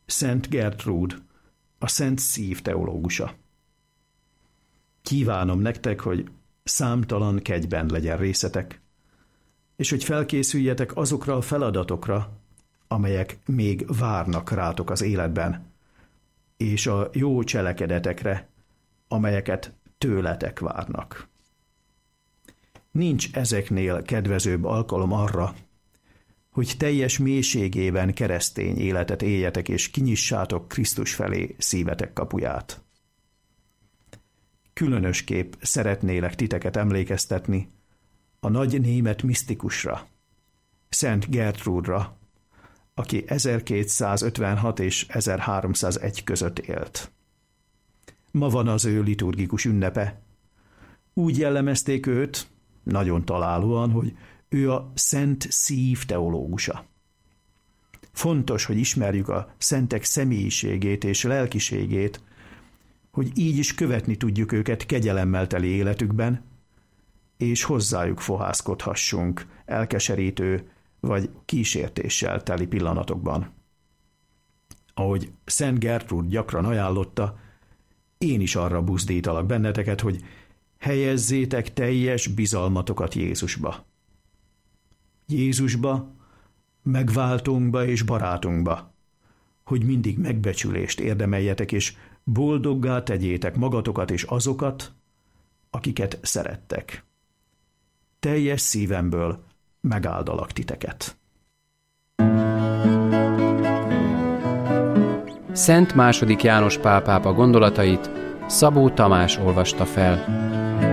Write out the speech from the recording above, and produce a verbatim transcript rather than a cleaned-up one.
Szent Gertrúd, a Szent Szív teológusa. Kívánom nektek, hogy számtalan kegyben legyen részetek, és hogy felkészüljetek azokra a feladatokra, amelyek még várnak rátok az életben, és a jó cselekedetekre, amelyeket tőletek várnak. Nincs ezeknél kedvezőbb alkalom arra, hogy teljes mélységében keresztény életet éljetek, és kinyissátok Krisztus felé szívetek kapuját. Különösképp szeretnélek titeket emlékeztetni a nagy német misztikusra, Szent Gertrúdra, aki ezerkétszázötvenhat és ezerháromszázegy között élt. Ma van az ő liturgikus ünnepe. Úgy jellemezték őt, nagyon találóan, hogy ő a Szent Szív teológusa. Fontos, hogy ismerjük a szentek személyiségét és lelkiségét, hogy így is követni tudjuk őket kegyelemmel teli életükben, és hozzájuk fohászkodhassunk elkeserítő vagy kísértéssel teli pillanatokban. Ahogy Szent Gertrúd gyakran ajánlotta, én is arra buzdítalak benneteket, hogy helyezzétek teljes bizalmatokat Jézusba. Jézusba, megváltónkba és barátunkba, hogy mindig megbecsülést érdemeljetek, és boldoggá tegyétek magatokat és azokat, akiket szerettek. Teljes szívemből megáldalak titeket. Szent második János Pál pápa gondolatait Szabó Tamás olvasta fel.